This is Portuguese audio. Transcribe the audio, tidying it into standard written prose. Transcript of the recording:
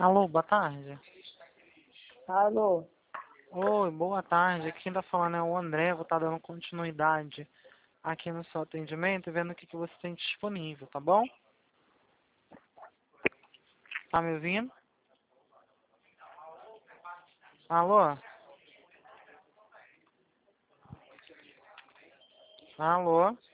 Alô, boa tarde. Alô? Oi, boa tarde. Aqui quem tá falando é o André. Vou estar dando continuidade aqui no seu atendimento e vendo o que você tem disponível, tá bom? Tá me ouvindo? Alô? Alô?